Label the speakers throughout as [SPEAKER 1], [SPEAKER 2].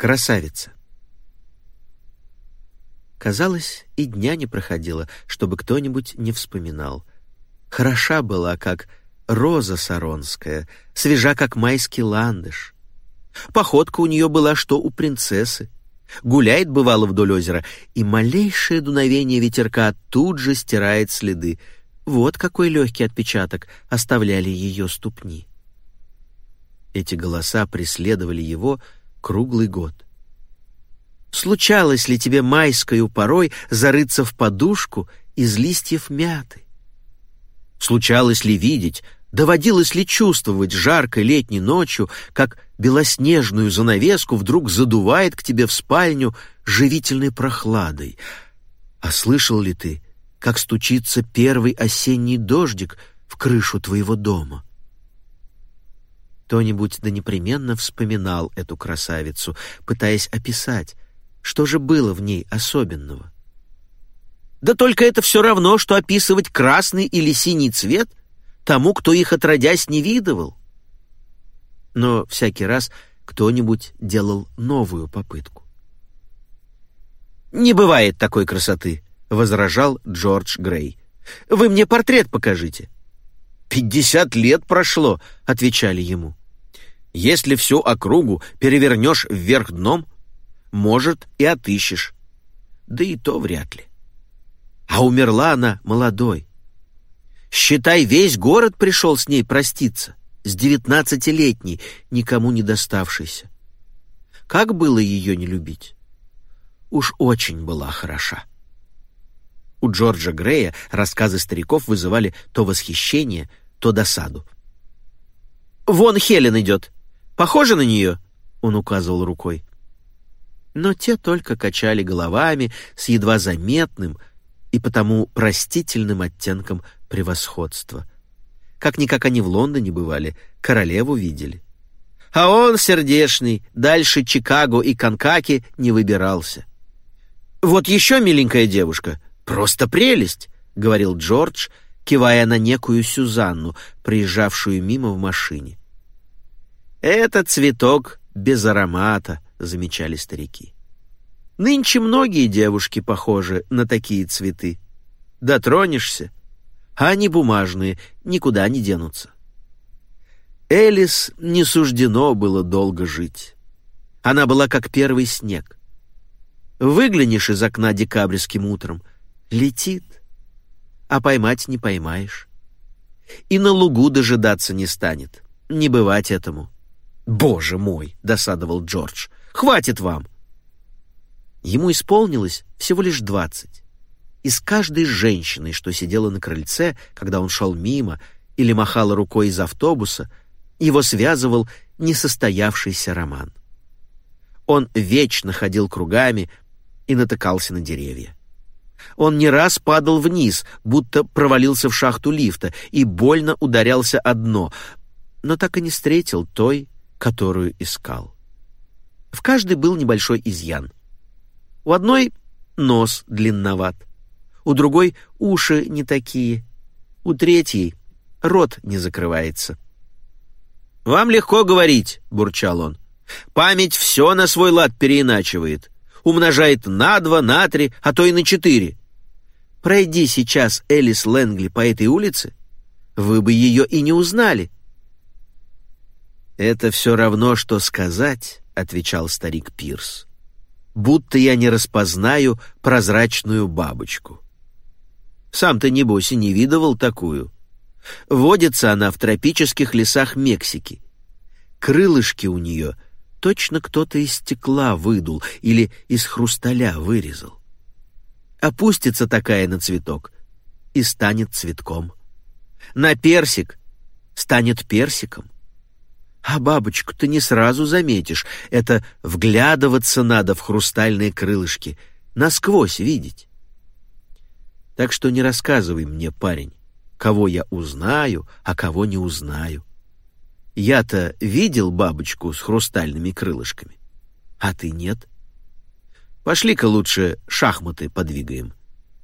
[SPEAKER 1] Красавица. Казалось, и дня не проходило, чтобы кто-нибудь не вспоминал. Хороша была, как роза саронская, свежа, как майский ландыш. Походка у нее была, что у принцессы. Гуляет, бывало, вдоль озера, и малейшее дуновение ветерка тут же стирает следы. Вот какой легкий отпечаток оставляли ее ступни. Эти голоса преследовали его круглый год. Случалось ли тебе майскою порой зарыться в подушку из листьев мяты? Случалось ли видеть, доводилось ли чувствовать жаркой летней ночью, как белоснежную занавеску вдруг задувает к тебе в спальню живительной прохладой? А слышал ли ты, как стучится первый осенний дождик в крышу твоего дома? Кто-нибудь да непременно вспоминал эту красавицу, пытаясь описать, что же было в ней особенного. Да только это все равно, что описывать красный или синий цвет тому, кто их отродясь не видывал. Но всякий раз кто-нибудь делал новую попытку. «Не бывает такой красоты», — возражал Джордж Грей. «Вы мне портрет покажите». 50 лет прошло», — отвечали ему. «Если всю округу перевернешь вверх дном, может, и отыщешь. Да и то вряд ли. А умерла она молодой. Считай, весь город пришел с ней проститься, с 19-летней, никому не доставшейся. Как было ее не любить? Уж очень была хороша». У Джорджа Грея рассказы стариков вызывали то восхищение, то досаду. «Вон Хелен идет. Похоже на нее?» — он указывал рукой. Но те только качали головами с едва заметным и потому простительным оттенком превосходства. Как-никак они в Лондоне бывали, королеву видели. А он, сердешный, дальше Чикаго и Канкаки не выбирался. «Вот еще миленькая девушка, просто прелесть», — говорил Джордж, кивая на некую Сюзанну, приезжавшую мимо в машине. «Это цветок без аромата», — замечали старики. «Нынче многие девушки похожи на такие цветы. Дотронешься, а они бумажные, никуда не денутся». Элис не суждено было долго жить. Она была как первый снег. Выглянешь из окна декабрьским утром — летит, а поймать не поймаешь. И на лугу дожидаться не станет, не бывать этому. «Боже мой!» — досадовал Джордж. «Хватит вам!» Ему исполнилось всего лишь 20. И с каждой женщиной, что сидела на крыльце, когда он шел мимо, или махала рукой из автобуса, его связывал несостоявшийся роман. Он вечно ходил кругами и натыкался на деревья. Он не раз падал вниз, будто провалился в шахту лифта, и больно ударялся о дно, но так и не встретил той, которую искал. В каждой был небольшой изъян. У одной нос длинноват, у другой уши не такие, у третьей рот не закрывается. «Вам легко говорить», — бурчал он. «Память все на свой лад переиначивает, умножает на 2, на 3, а то и на 4. Пройди сейчас Элис Лэнгли по этой улице, вы бы ее и не узнали». «Это все равно, что сказать», — отвечал старик Пирс, «будто я не распознаю прозрачную бабочку. Сам-то, небось, и не видывал такую. Водится она в тропических лесах Мексики. Крылышки у нее точно кто-то из стекла выдул или из хрусталя вырезал. Опустится такая на цветок и станет цветком. На персик станет персиком. А бабочку ты не сразу заметишь. Это вглядываться надо в хрустальные крылышки, насквозь видеть. Так что не рассказывай мне, парень, кого я узнаю, а кого не узнаю. Я-то видел бабочку с хрустальными крылышками, а ты нет. Пошли-ка лучше шахматы подвигаем».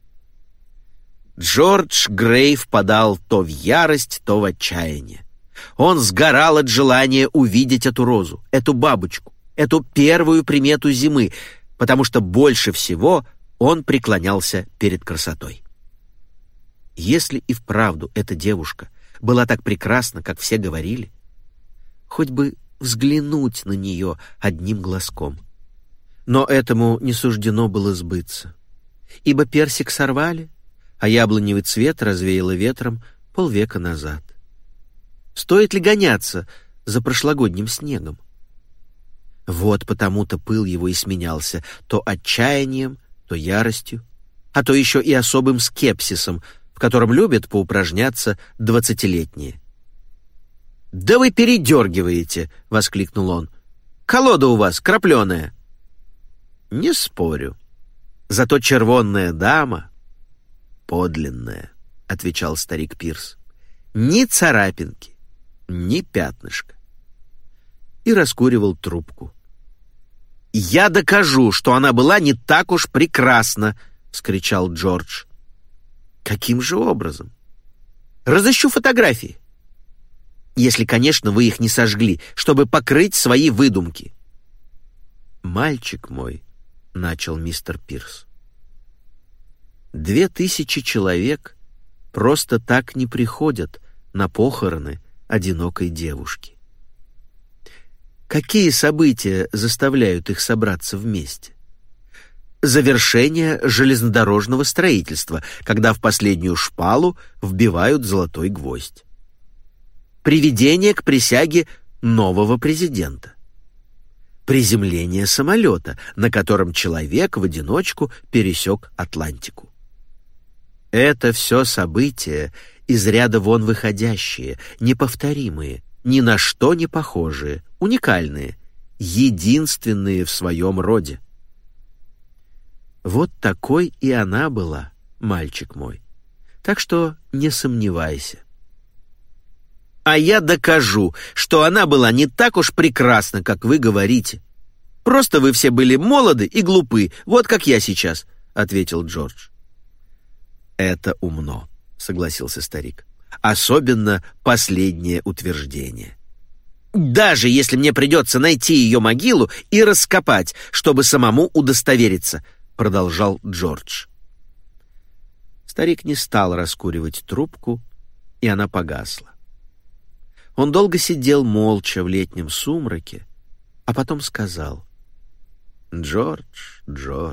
[SPEAKER 1] Джордж Грей впадал то в ярость, то в отчаяние. Он сгорал от желания увидеть эту розу, эту бабочку, эту первую примету зимы, потому что больше всего он преклонялся перед красотой. Если и вправду эта девушка была так прекрасна, как все говорили, хоть бы взглянуть на нее одним глазком. Но этому не суждено было сбыться, ибо персик сорвали, а яблоневый цвет развеяло ветром полвека назад. Стоит ли гоняться за прошлогодним снегом? Вот потому-то пыл его и сменялся то отчаянием, то яростью, а то еще и особым скепсисом, в котором любят поупражняться 20-летние. «Да вы передергиваете!» — воскликнул он. «Колода у вас крапленая!» «Не спорю. Зато червонная дама подлинная», — отвечал старик Пирс. «Ни царапинки, ни пятнышка». И раскуривал трубку. «Я докажу, что она была не так уж прекрасна!» — вскричал Джордж. «Каким же образом?» «Разыщу фотографии. Если, конечно, вы их не сожгли, чтобы покрыть свои выдумки». «Мальчик мой», — начал мистер Пирс, 2000 человек просто так не приходят на похороны одинокой девушки. Какие события заставляют их собраться вместе? Завершение железнодорожного строительства, когда в последнюю шпалу вбивают золотой гвоздь. Приведение к присяге нового президента. Приземление самолета, на котором человек в одиночку пересек Атлантику. Это все события из ряда вон выходящие, неповторимые, ни на что не похожие, уникальные, единственные в своем роде. Вот такой и она была, мальчик мой. Так что не сомневайся. «А я докажу, что она была не так уж прекрасна, как вы говорите. Просто вы все были молоды и глупы, вот как я сейчас», — ответил Джордж. «Это умно», — согласился старик. «Особенно последнее утверждение. Даже если мне придется найти ее могилу и раскопать, чтобы самому удостовериться», — продолжал Джордж. Старик не стал раскуривать трубку, и она погасла. Он долго сидел молча в летнем сумраке, а потом сказал: «Джордж, Джордж,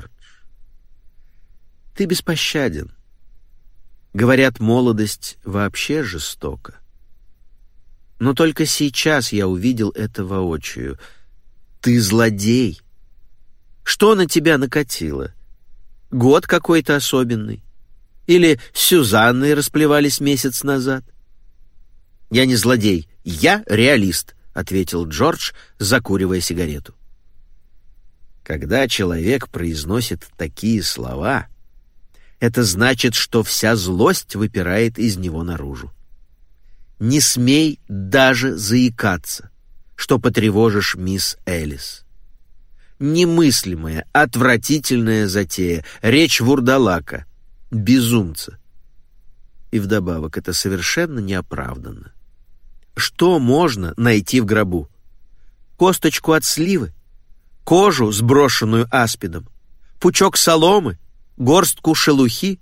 [SPEAKER 1] ты беспощаден. Говорят, молодость вообще жестока. Но только сейчас я увидел это воочию. Ты злодей. Что на тебя накатило? Год какой-то особенный? Или с Сюзанной расплевались месяц назад?» «Я не злодей, я реалист», — ответил Джордж, закуривая сигарету. Когда человек произносит такие слова, это значит, что вся злость выпирает из него наружу. Не смей даже заикаться, что потревожишь мисс Элис. Немыслимая, отвратительная затея, речь вурдалака, безумца. И вдобавок это совершенно неоправданно. Что можно найти в гробу? Косточку от сливы? Кожу, сброшенную аспидом? Пучок соломы? Горстку шелухи?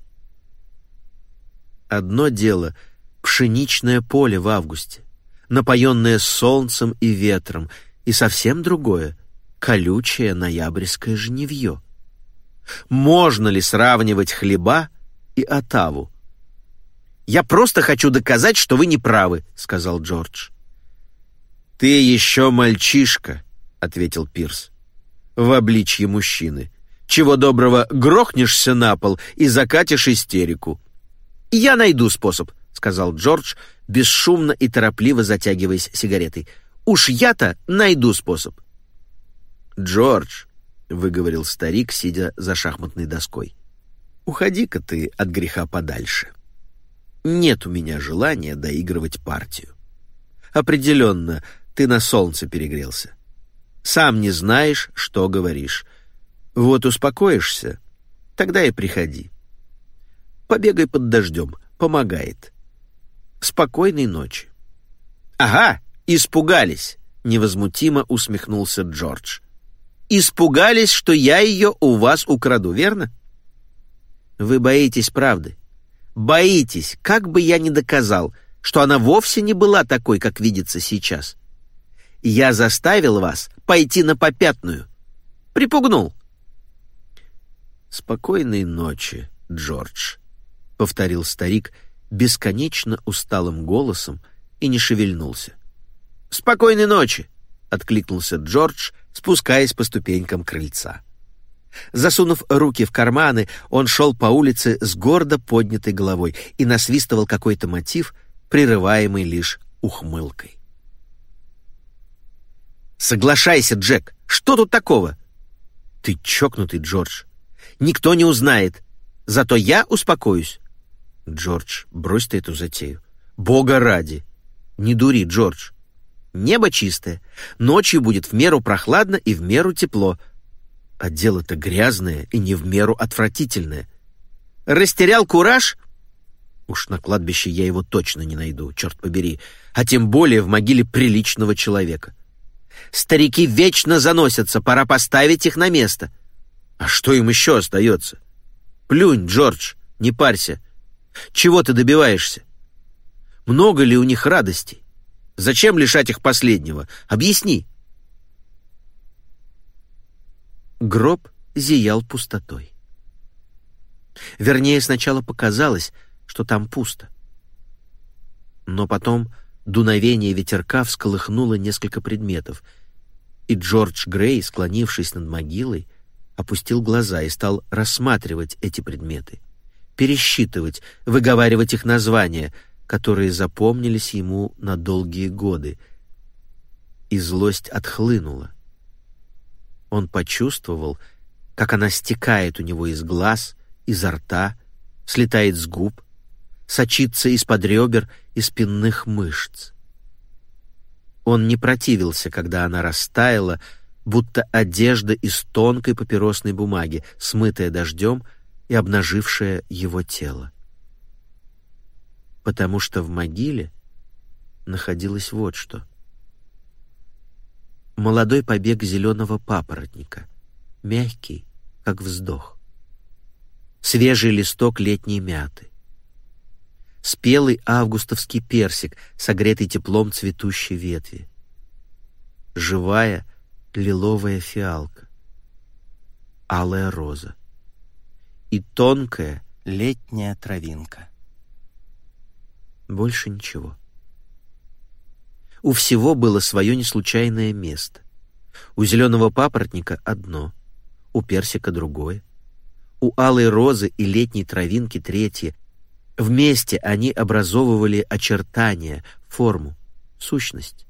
[SPEAKER 1] Одно дело — пшеничное поле в августе, напоенное солнцем и ветром, и совсем другое — колючее ноябрьское жнивье. Можно ли сравнивать хлеба и отаву? «Я просто хочу доказать, что вы не правы», — сказал Джордж. «Ты еще мальчишка», — ответил Пирс, в обличье мужчины. «Чего доброго, грохнешься на пол и закатишь истерику». «Я найду способ», — сказал Джордж, бесшумно и торопливо затягиваясь сигаретой. «Уж я-то найду способ». «Джордж», — выговорил старик, сидя за шахматной доской, — «уходи-ка ты от греха подальше. Нет у меня желания доигрывать партию. Определенно, ты на солнце перегрелся. Сам не знаешь, что говоришь. Вот успокоишься, тогда и приходи. Побегай под дождем, помогает. Спокойной ночи». «Ага, испугались», — невозмутимо усмехнулся Джордж. Испугались, что я ее у вас украду, верно? Вы боитесь правды. Боитесь, как бы я ни доказал, что она вовсе не была такой, как видится сейчас. Я заставил вас пойти на попятную. Припугнул. «Спокойной ночи, Джордж», — повторил старик бесконечно усталым голосом и не шевельнулся. «Спокойной ночи», — откликнулся Джордж, спускаясь по ступенькам крыльца. Засунув руки в карманы, он шел по улице с гордо поднятой головой и насвистывал какой-то мотив, прерываемый лишь ухмылкой. «Соглашайся, Джек! Что тут такого?» «Ты чокнутый, Джордж. Никто не узнает. Зато я успокоюсь». «Джордж, брось ты эту затею. Бога ради. Не дури, Джордж. Небо чистое. Ночью будет в меру прохладно и в меру тепло. А дело-то грязное и не в меру отвратительное. Растерял кураж? Уж на кладбище я его точно не найду, черт побери. А тем более в могиле приличного человека. Старики вечно заносятся, пора поставить их на место. А что им еще остается? Плюнь, Джордж, не парься. Чего ты добиваешься? Много ли у них радостей? Зачем лишать их последнего? Объясни. Гроб зиял пустотой. Вернее, сначала показалось, что там пусто. Но потом дуновение ветерка всколыхнуло несколько предметов, и Джордж Грей, склонившись над могилой, опустил глаза и стал рассматривать эти предметы, пересчитывать, выговаривать их названия, которые запомнились ему на долгие годы. И злость отхлынула. Он почувствовал, как она стекает у него из глаз, изо рта, слетает с губ, сочится из-под ребер и спинных мышц. Он не противился, когда она растаяла, будто одежда из тонкой папиросной бумаги, смытая дождем и обнажившая его тело. Потому что в могиле находилось вот что. Молодой побег зеленого папоротника, мягкий, как вздох. Свежий листок летней мяты. Спелый августовский персик, согретый теплом цветущей ветви. Живая лиловая фиалка. Алая роза. И тонкая летняя травинка. Больше ничего. У всего было свое неслучайное место. У зеленого папоротника одно, у персика другое, у алой розы и летней травинки третье. Вместе они образовывали очертания, форму, сущность.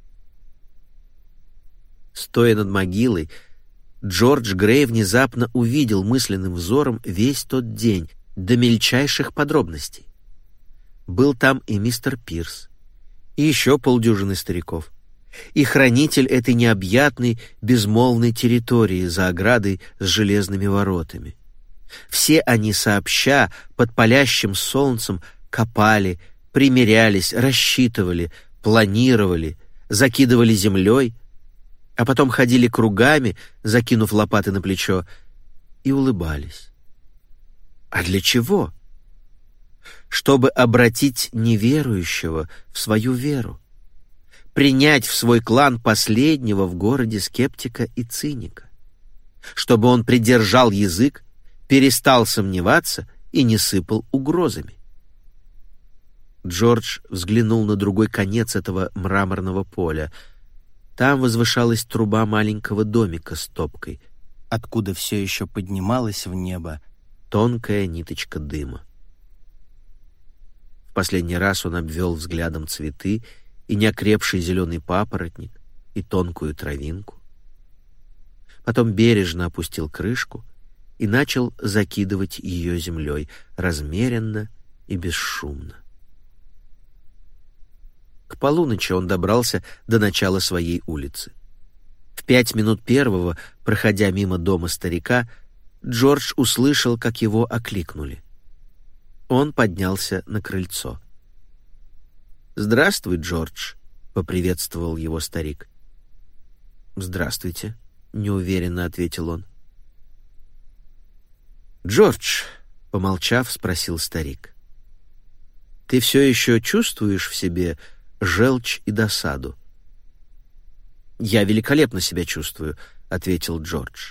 [SPEAKER 1] Стоя над могилой, Джордж Грей внезапно увидел мысленным взором весь тот день до мельчайших подробностей. Был там и мистер Пирс, и еще полдюжины стариков, и хранитель этой необъятной, безмолвной территории за оградой с железными воротами. Все они сообща под палящим солнцем копали, примерялись, рассчитывали, планировали, закидывали землей, а потом ходили кругами, закинув лопаты на плечо, и улыбались. А для чего? Чтобы обратить неверующего в свою веру, принять в свой клан последнего в городе скептика и циника, чтобы он придержал язык, перестал сомневаться и не сыпал угрозами. Джордж взглянул на другой конец этого мраморного поля. Там возвышалась труба маленького домика с топкой, откуда все еще поднималась в небо тонкая ниточка дыма. В последний раз он обвел взглядом цветы и неокрепший зеленый папоротник, и тонкую травинку. Потом бережно опустил крышку и начал закидывать ее землей, размеренно и бесшумно. К полуночи он добрался до начала своей улицы. В 5 минут первого, проходя мимо дома старика, Джордж услышал, как его окликнули. Он поднялся на крыльцо. «Здравствуй, Джордж», — поприветствовал его старик. «Здравствуйте», — неуверенно ответил он. «Джордж», — помолчав, спросил старик, — «ты все еще чувствуешь в себе желчь и досаду?» «Я великолепно себя чувствую», — ответил Джордж.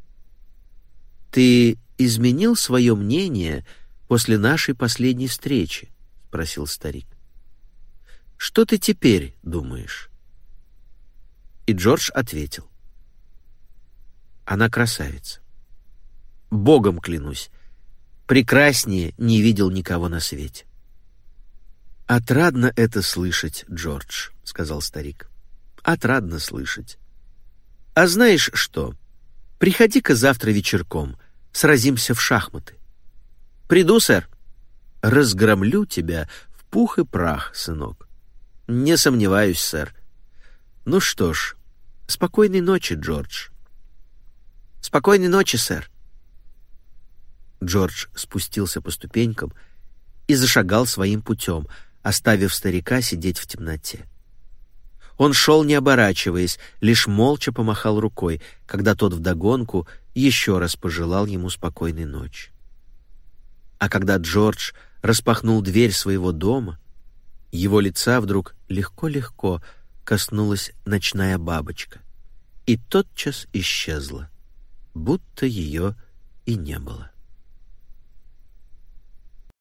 [SPEAKER 1] «Ты изменил свое мнение после нашей последней встречи?» — спросил старик. «Что ты теперь думаешь?» И Джордж ответил: «Она красавица. Богом клянусь, прекраснее не видел никого на свете». «Отрадно это слышать, Джордж», — сказал старик. «Отрадно слышать. А знаешь что? Приходи-ка завтра вечерком, сразимся в шахматы». «Приду, сэр». «Разгромлю тебя в пух и прах, сынок». «Не сомневаюсь, сэр». «Ну что ж, спокойной ночи, Джордж». «Спокойной ночи, сэр». Джордж спустился по ступенькам и зашагал своим путем, оставив старика сидеть в темноте. Он шел, не оборачиваясь, лишь молча помахал рукой, когда тот вдогонку еще раз пожелал ему спокойной ночи. А когда Джордж распахнул дверь своего дома, его лица вдруг легко-легко коснулась ночная бабочка и тотчас исчезла, будто ее и не было.